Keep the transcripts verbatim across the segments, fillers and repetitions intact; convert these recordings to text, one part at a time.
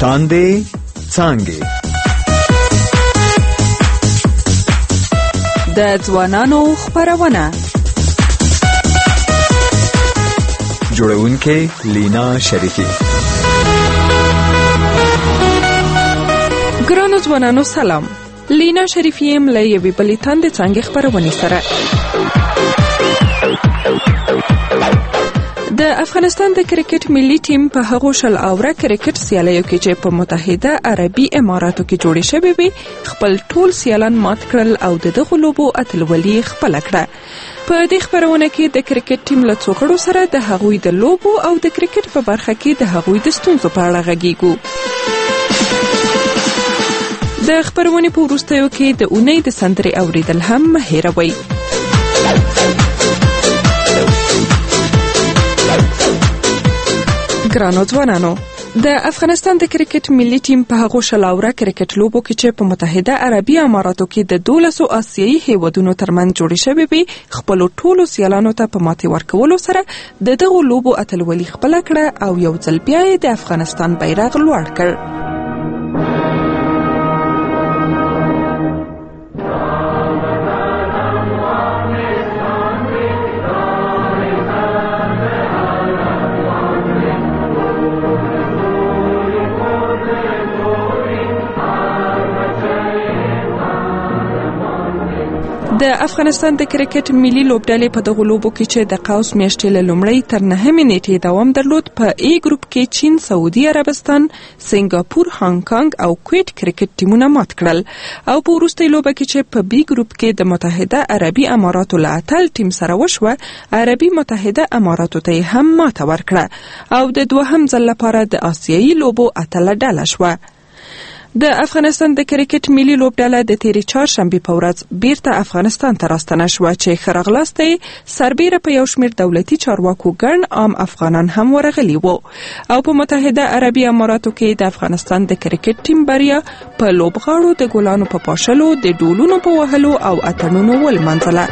تاندې څانګې د ځوانانو خپرونه جوړونکې لینا شریفی. ګرانو ځوانانو سلام. لینا شریفی یم له یوې بلې تاندې څانګې خپرونې سره. د افغانستان د کرکټ ملي ټیم په هغو شل اوره کرکټ سیالیو کې چې په متحده عربي اماراتو کې جوړې شوې وي خپل ټول سیالان مات کړل او د دغو لوبو اتلولي خپله کړه. په دې خپرونه کې د کرکټ ټیم له څو غړو سره د هغوی د لوبو او د کرکټ په برخه کې د هغوی د ستونزو په اړه غږیږو. د خپرونې په وروستیو کې د اونۍ د سندرې اوریدل هم مه هېروئ. ګرانو ځوانانو، د افغانستان د کرکټ ملي ټیم په هغو شل اوره کرکټ لوبو کې چې په متحده عربي اماراتو کې د دولسو آسیایي هیوادونو ترمنځ جوړې شوې وي خپلو ټولو سیالانو ته په ماتې ورکولو سره د دغو لوبو اتلولي خپله کړه او یو ځل بیا یې د افغانستان بیرغ لوړ کړ. د افغانستان د کرکټ ملي لوبډلې په دغو لوبو کې چې د قوس میاشتې له لومړۍ تر نهمې نیټې دوام درلود په ای ګروپ کې چین، سعودي عربستان، سنگاپور، هانګ کانګ او کویت کرکټ ټیمونه مات کړل او په وروستۍ لوبه کې چې په بی ګروپ کې د متحده عربي اماراتو له اتل ټیم سره وشوه عربي متحده اماراتو ته هم ماته ورکړه او د دوهم ځل لپاره د آسیایي لوبو اتله ډله شوه. د افغانستان د کرکټ ملي لوبډله د تیرې چهارشنبې په ورځ بیرته افغانستان ته راستنه شوه چې ښه راغلاست یې سربیره په یو شمېر دولتي چارواکو ګڼ عام افغانان هم ورغلي وو او په متحده عربي اماراتو کې د افغانستان د کرکټ ټیم بریا په لوبغاړو د ګلانو په پاشلو، د ډولونو په وهلو او اتڼونو ولمانځله.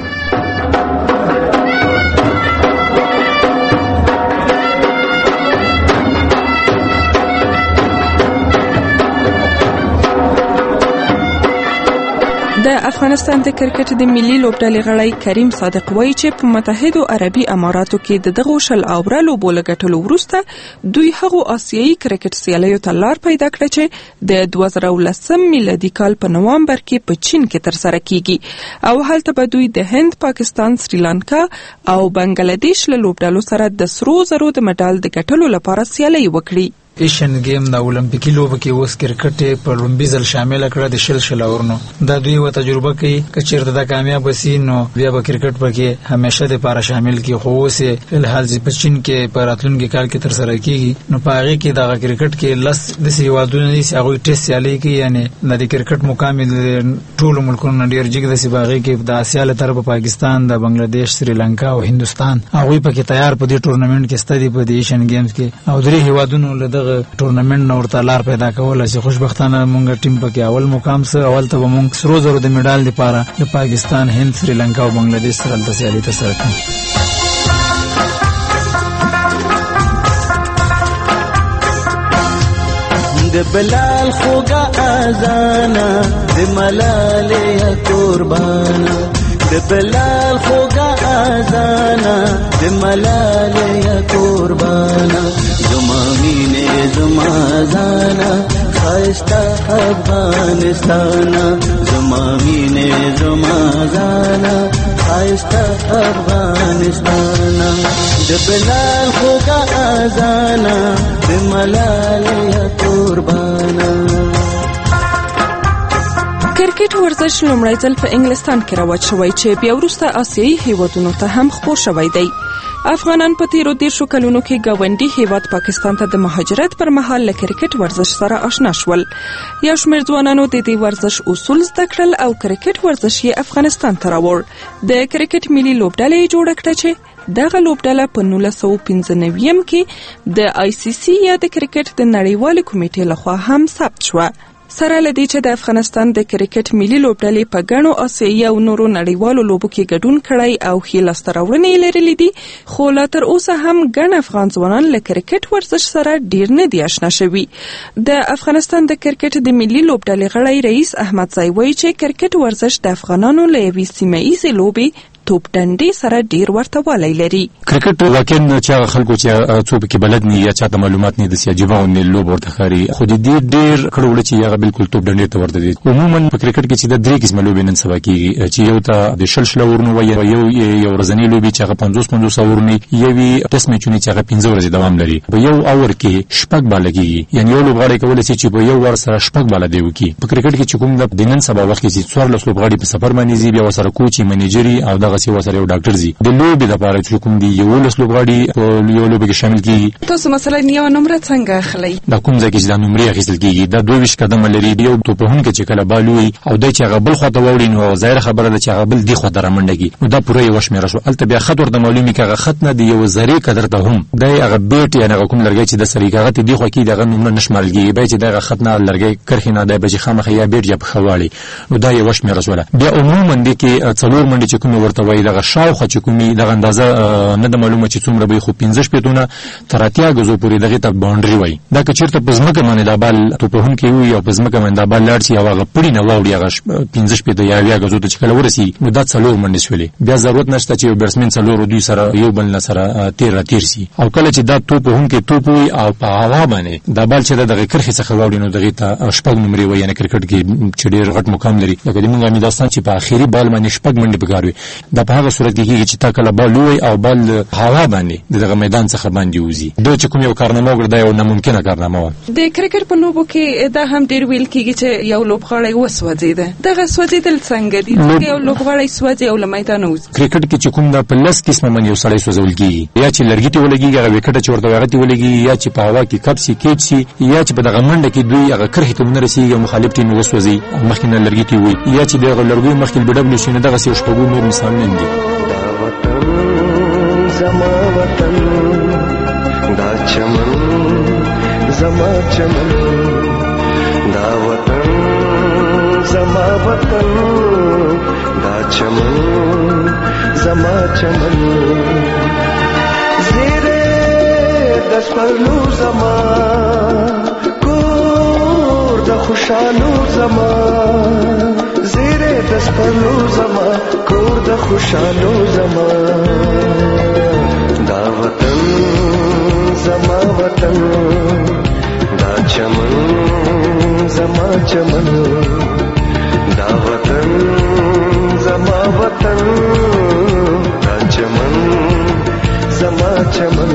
د افغانستان د کرکټ د ملي لوبډلې غړی کریم صادق وایي چې په متحده عربي اماراتو کې د دغو شل اوره لوبو له ګټلو وروسته دوی هغو آسیایي کرکټ سیالیو ته لار پیدا کړه چې د دوه زره اوولسم میلادي کال په نوامبر کې په چین کې ترسره کیږي او هلته به دوی د هند، پاکستان، سریلانکا او بنگلادیش له لوبډلو سره د سرو زرو د مډال د ګټلو لپاره سیالي وکړي. ایشین گیم د اولمپیکي لوبو کې اوس کرکټ په لومړي ځل شامل کړه د شل شل اورنو. دا دوی و تجربه کوي چې چیرته دا کامیاب وسی نو بیا به کرکټ پکې همیشه د لپاره شامل کی خو اوس په حال په چین کې په راتلونکي کال کې تر سره کیږي نو په هغه کې د کرکټ کې لس د سیوادونو دي هغه ټیسټ سیالي کوي یعنی د کرکټ مکمل ټول ملکونو ډیر جګ د سیباغي کې د آسیا له طرف پاکستان، د بنگلاديش، سریلانکا او هندستان هغه پکې تیار په دې ټورنمنت کې ستدي په ایشین گیمز کې او درې هیوادونو له ټورنمنت نور تلار پیدا کول چې خوشبختانه مونږ ټیم پکې اول مقام سره اول ته مونږ سرو زرو د میډال لپاره د پاکستان، هند، سریلانکا او بنگلاديش سره د سیالي ته سره کوي. د بلال خوګه اذانا د ملالې قربانا د بلال خوګه اذانا د ملالې قربانا زما مینه زما زانا خسته افغانستانا زما مینه زما زانا خسته افغانستانا د بلال خوګه اذانا د ملالې قربانا. کرکټ ورزش لومړی ځل په انګلستان کې رواج شوی چې بیا وروسته آسیایي هیوادونو ته هم خپور شوی دی. افغانان په تیرو دیرشو کلونو کې ګاونډي هیواد پاکستان ته د مهاجرت پر مهال له کرکټ ورزش سره آشنا شول. یو شمېر ځوانانو د دې ورزش اصول زده کړل او کرکټ ورزش یې افغانستان ته راوړ. د کرکټ ملي لوبډله یې جوړه کړه چې دغه لوبډله په نولس سوه پنځه نوي کې د آی سی سی یا د کرکټ د نړیوالې کمیټې لخوا هم ثبت شوه. سره لدی چې د افغانستان د کرکټ ملي لوبډلې په ګڼو آسیایي او نورو نړیوالو لوبو کې ګډون کړی او ښې لاسته راوړنې لرلې دي، خو لا تر اوسه هم ګڼ افغان ځوانان له کرکټ ورزش سره ډیر نه دي آشنا شوي. د افغانستان د کرکټ د ملي لوبډلې غړی رئیس احمدزی وایي چې کرکټ ورزش د افغانانو له یوې سیمه ییزې لوبې توپ ډنډې سره ډیر ورته والی لري. کرکټ واقعا چې خلکو چې څوک کې بلد نه یا چاته معلومات نه د سیاجبه او لوب ورته خاري، خو د دې ډیر کړول چې هغه بالکل توپ ډنډې ته ورته دي. عموما په کرکټ کې چې د درې قسم لوبې نن سبا کېږي، چې یو ته د شل شل اورونو وایي، یو یو ورځنی لوبې چې هغه پنځوس پنځوس اورونی، یوې ټیسټ میچونه چې هغه پنځه ورځې دوام لري. په یو اور کې شپږ باله کېږي، یعنی یو لوبغاړی کولی شي چې په یو ور سره شپږ باله دی وکړي. په کرکټ کې چې کوم د نن سبا وخت کې چې څوارلس لوبغاړي په سفر باندې ځي، بیا ورسره کوچ منیجري او دغه څه ورسره یو ډاکټر ځي. د لوبې لپاره چې کوم دی یولس لوبغاړي په یو لوبه کې شامل کېږي. تاسو مثلا یو نمبر څنګه اخلئ؟ دا کوم ځای کې چې دا نمبر اخیستل کېږي، دا دوه ویشت قدمه لري. یو توپهونکی چې کله بال وهي او دی چې هغه بل خواته واوړي، نو ظاهره خبره ده چې هغه بل دې خواته رامنډه کړي، نو دا پوره یوه شمېره شو. هلته بیا خط ورته معلومي که هغه خط نه د یوه ذرې قدر ته هم دی هغه بیټ یا هغه کوم لرګی چې د سره هغه ته دې خوا کېږي، هغه نومره نه شمارل کېږي. بیا چې د هغه خط نه لرګی کرښې نه دی به چې خامخا یا بیټ یا پښه واړي، نو دا یوه شمېره شوله. بیا عموما دې کې څلور منډې چې کومې ورته وایي، دغه شاوخوا چې کومې دغه اندازه نه د معلومه چې څومره به خو پنځه شپېتونه تر اتیا ګزو پورې دغه ته باونډري وایي. دا که چیرته په ځمکه باندې دا بال توپهونکی وي او په ځمکه باندې دا بال لاړ شي او هغه پړي نه واوړي، هغه پنځه شپېته یا اویا ګزو ته چې کله ورسي، نو دا څلور منډې شولې. بیا ضرورت نشته چې یو بیټسمن څلور دوی سره یو بل نه سره تیر را تیر سي. او کله چې دا توپهونکی توپ وي او په هوا باندې دا بال چې دغه کرښې څخه واوړي، نو دغه ته شپږ نمرې وایي. یعنې کرکټ کې چې ډېر غټ مقام لري، لکه زموږ امیدوارستان چې په آخري بال باندې شپږ منډې پکار وي. دا په هغه صورت کې کېږي چې تا کله بال ووهي او بال هوا باندې دغه میدان څخه باندې وځي. دا چې کوم یو کارنامه وکړه، دا یو ناممکنه کارنامه وه. د کرکټ په لوبو کې دا هم ډېر ویل کېږي چې یو لوبغاړی وسوځېده. دغه سوځېدل څنګه دي؟ څنګه یو لوبغاړی سوځي او له میدانه وځي؟ کرکټ کې چې کوم دا په لس قسمه باندې یو سړی سوځول کېږي، یا چې لرګي ته ولګېږي هغه وکټه چې ورته وایي هغه ته ولګېږي، یا چې په هوا کې کپ سي کیچ سي، یا چې په دغه منډه کې دوی هغه کرښې ته ونه رسېږي او مخالف ټیم وسوځي مخکې نه لرګي ته ووایي، یا چې دغه لرګیو مخکې بي ډبلیو شي. نو دغسې یو شپږو نور مثالونه هم دي. زما وطن دا چمن زما چمن، دا وطن زما وطن دا چمن زما چمن، زیرے دس پرلو زما کور دا خوشالو زما، زیرے دس پرلو زما کور دا خوشالو زما، دا وطن زما وطن دا چمن زما چمن، دا وطن زما وطن دا چمن زما چمن.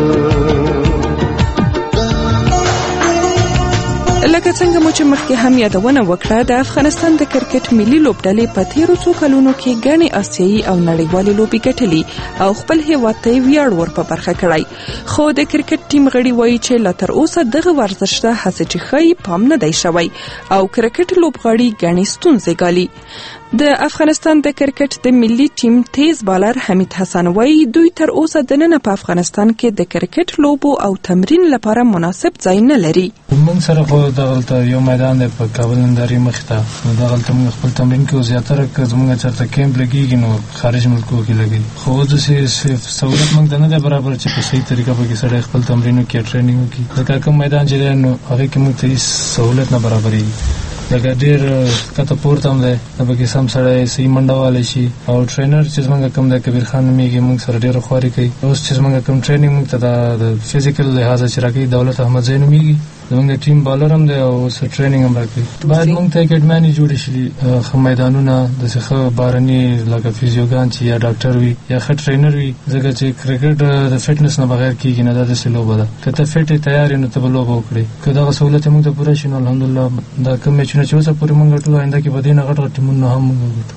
لکه څنګه مو چې مخکې هم یادونه وکړه، د افغانستان د کرکټ ملي لوبډلې په تیرو څو کلونو کې ګڼې آسیایي او نړیوالې لوبې ګټلې او خپل هېواد ته یې ویاړ ور په برخه کړی. خو د کرکټ ټیم غړي وایي چې لا تر اوسه دغه ورزش ته هڅې چې ښایي پام نه دی شوی او کرکټ لوبغاړي ګڼې ستونزې ګالي. د افغانستان د کرکټ د ملي ټیم تیز بالر حمید حسن وایي دوی تر اوسه دننه په افغانستان کې د کرکټ لوبو او تمرین لپاره مناسب ځای نه لري. موږ سره خو دغلته یو میدان دی په کابل نندارې مخې ته، نو دغلته موږ خپل تمرین کوو. زیاتره که زموږ چېرته کیمپ لګېږي نو خارج ملکو کې لګېږي، خو داسې سهولت موږ ته نه دی برابر چې په صحیح طریقه پکې سړی خپل تمرین وکړي، ټریننګ وکړي. لکه کوم میدان چې دی نو هغې کې موږ ته هېڅ سهولت نه برابرېږي. لکه ډېر کته پورته هم دی، د پکې سم سړی صحیح منډه والی شي. او ټرینر چې زموږ کوم دی کبیر خان نومېږي، موږ سره ډېره خواري کوي. اوس چې زموږ کوم ټریننګ موږ ته د فزیکل لحاظه چې راکوي دولت احمدزی نومېږي، زموږ ټیم بالر هم دی او اوس ټریننګ هم راکوي. باید موږ ته اکیډمانې جوړې شي، ښه میدانونه، داسې ښه بهرني لکه فزیوګان چې یا ډاکټر وي یا ښه ټرینر وي، ځکه چې کرکټ د فټنس نه بغیر کېږي نه. دا داسې لوبه ده، که ته فټ یې تیار یې نو ته به لوبه وکړې. که دغه سهولت یې موږ ته پوره شي نو الحمدلله دا کوم میچونه چې اوسه پورې موږ ګټو، آینده کې به دې نه غټ غټ ټیمونه هم موږ وګټو.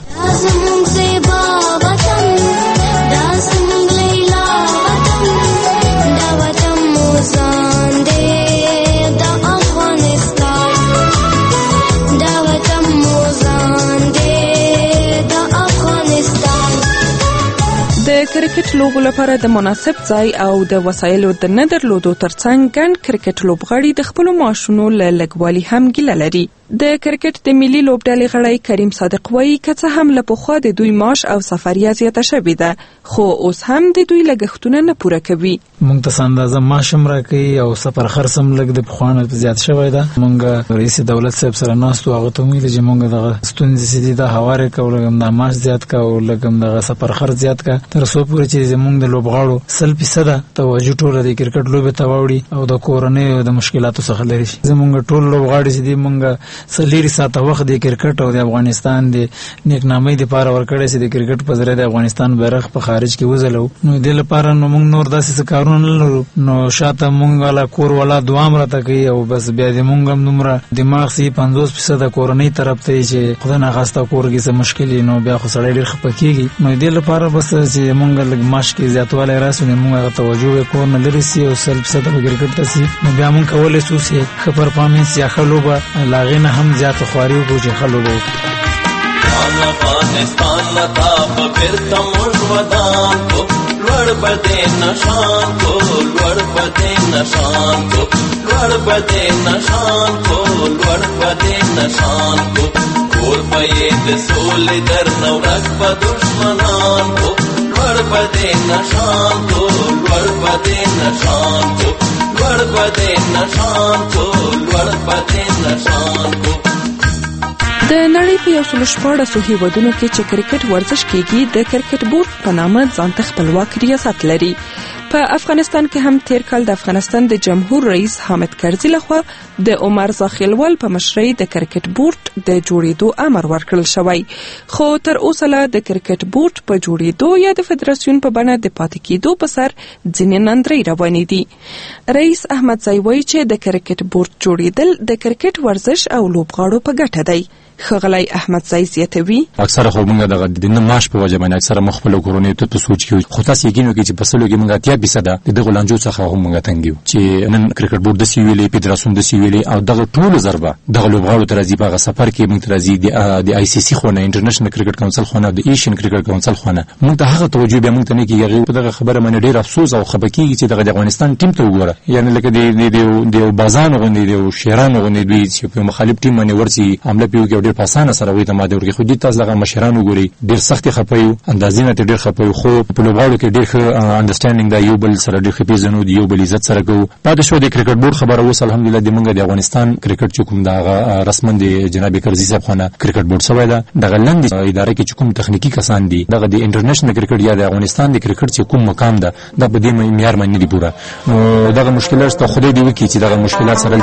د کرکټ لوبو لپاره د مناسب ځای او د وسایلو د نه درلودو ترڅنګ ګڼ کرکټ لوبغاړي د خپلو معاشونو له لږوالي هم ګیله لري. د کرکټ د ملي لوبډلې غړی کریم صادق وایي که څه هم له پخوا د دوی معاش او سفریه زیاته شوې ده خو اوس هم د دوی لګښتونه نه پوره کوي. موږ ته اندازه معاش هم راکوي او سفر خرڅ هم لږ د پخوا نه زیات شوی ده. موږ رئیس دولت صاحب سره ناستو، هغه ته ویل چې موږ دغه ستونزې چې دي دا هوارې کړو، لږ هم د معاش زیات کړو او لږ هم دغه سفر خرڅ زیات کړه، تر څو پورې چې زموږ د لوبغاړو سل فیصده توجه ټوله د کرکټ لوبې ته واوړي او د کورنیو د مشکلاتو څخه لرې شي. زموږ ټول لوبغاړي چې دي موږ څلېرې ساعته وخت د کرکټ او د افغانستان د نیکنامۍ دپاره ورکړی چې د کرکټ په ذریعه د افغانستان بیرغ په خارج کې وځلو. نو دې لپاره نو موږ نور داسې څه کارونه نه لرو، نو شاته موږ والا کور والا دوه هم راته کوي او بس بیا د موږ هم دومره دماغ سي پنځوس فیصده کورنۍ طرف ته چې خدای ناخواسته کور کې څه مشکل وي نو بیا خو سړی ډېر خفه کېږي. نو دې لپاره بس چې موږ لږ معاش کې زیاتوالی راسي نو موږ هغه توجه به کور نه لرې سي او سل فیصده به کرکټ ته سي، نو بیا موږ کولی شو چې ښه پرفارمنس یا ښه لوبه له هغې نه هم زیاته خواري وکړو چې ښه لوبه وکړو. افغانستان لتا په بیرته موږ ودان کو، لوړ به دې نشان کو، لوړ به دې نشان کو، لوړ به دې نشان کو، لوړ به دې نشان کو، کور به یې د سولې در نه ورک به دشمنان کو، لوړ به دې نشان کو، لوړ به دې نشان کو، لوړ به دې نشان کو، لوړ به دې نشان کو. د نړۍ په یو سلو شپاړسو هیوادونو کې چې کرکټ ورزش کیږي د کرکټ بورډ په نامه ځانته خپلواک ریاست لري. په افغانستان کې هم تیر کال د افغانستان د جمهور رئیس حامد کرزي لخوا د عمر زاخیلوال په مشرۍ د کرکټ بورډ د جوړېدو امر ورکړل شوی، خو تر اوسه لا د کرکټ بورډ په جوړېدو یا د فدراسیون په بڼه د پاتې کېدو په سر ځینې نندرې روانې دي. رئیس احمدزی وایي چې د کرکټ بورډ جوړېدل د کرکټ ورزش او لوبغاړو په ګټه دی. ښاغلی احمدزی زیاتوي اکثره خو موږ دغه د نه معاش په وجه باندې اکثره مخ خپلو کورنیو ته په سوچ کې خو تاسو یقین وکړئ چې په سلو کې موږ اتیا فیصده د دغو لانجو څخه هم موږ تنګ یو چې نن کرکټ بورډ داسې ویلې، فدراسیون داسې ویلې او دغه ټولو ضربه دغه لوبغاړو ته راځي. په هغه سفر کې موږ ته راځي د آی سی سی خونه، انټرنیشنل کرکټ کونسل خونه، د ایشین کرکټ کونسل خونه، موږ ته هغه توجه بیا موږ ته نه کېږي. په دغه خبره باندې ډېر افسوس او خفه کېږي چې دغه د افغانستان ټیم ته وګوره، یعنې لکه د د بازانو غوندې د شیرانو غوندې دوی چې په مخالف ټیم باندې ورځي حمله پې وکړي او ډېر په اسانه سره ته ماده ورکړي. خو دې تاسو دغه مشران وګورئ ډېر سختې خفه یو، اندازې نه ډېر خفه یو، خو په لوبغاړو کې ډېر ښه انډرسټینډینګ ده، یو بل سره ډېر ښه پېژنو، د یو بل عزت سره کوو. پاتې شوه د کرکټ بورډ خبره اوس الحمدلله د موږ د افغانستان کرکټ چې کوم د هغه رسما د جناب کرزي صاحب خونه کرکټ بورډ شوی ده. دغه لنډې اداره کې چې کوم تخنیکي کسان دي دغه د انټرنیشنل کرکټ یا د افغانستان د کرکټ چې کوم مقام ده دا په دې معیار باندې نه دي پوره. نو دغه مشکلات ته خدای دې وکړي چې دغه مشکلات سره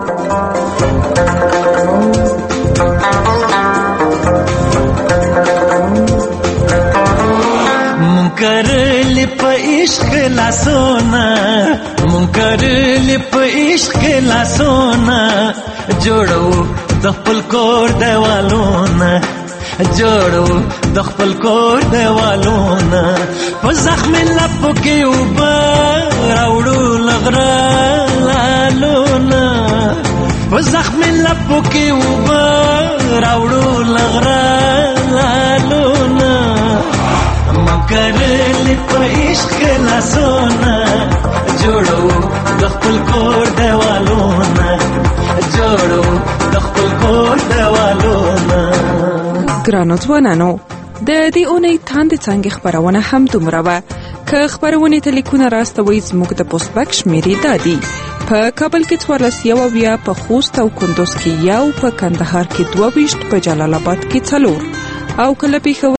کرلی په عشق لاسونه، مون کرلی په عشق لاسونه، جوړو د خپل کور دیوالونه، جوړو د خپل کور دیوالونه، په زخم لپو کې اوبه راوړو لغره لالونه، په زخم لپو کې اوبه راوړو لغره لالونه، کرلی په عشق لاسونه، جوړو د خپل کور دیوالونه، جوړو د خپل کور دیوالونه. ګرانو ځوانانو، د دې اونۍ تاندې څانګې خپرونه هم دومره وه. که خپرونې ته لیکونه راستوئ زموږ د پوسټ بک شمېرې دا دي: په کابل کې څوارلس یو اویا، په خوست او کندوز کې یو، په کندهار کې دوه ویشت، په جلال آباد کې څلور او کله پېښور